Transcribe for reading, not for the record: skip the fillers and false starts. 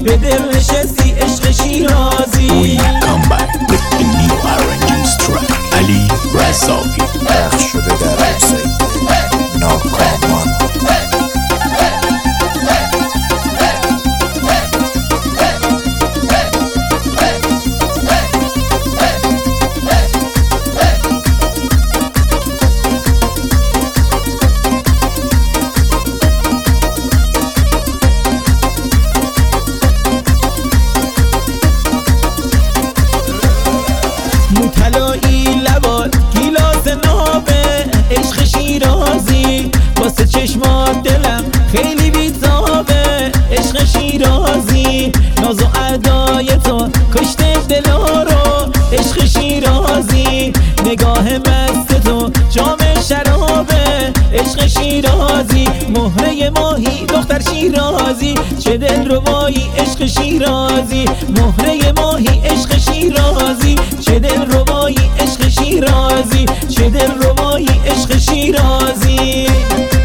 به دل نشستی عشق شیرازی. We come back with a new R&B track. علی رضایی پخش شده در وبسایت ناکامان. موطلایی لبات گیلاس نابه عشق شیرازی، واسه چشمات دلم خیلی بیتابه عشق شیرازی. ناز و ادای تو کشته دلا رو عشق شیرازی. نگاه مست تو جام شرابه عشق شیرازی. مهره ماهی دختر شیرازی، چه دل ربایی عشق شیرازی. مهره ماهی عشق شیرازی، چه دل ربایی عشق شیرازی. چه دل ربایی عشق شیرازی.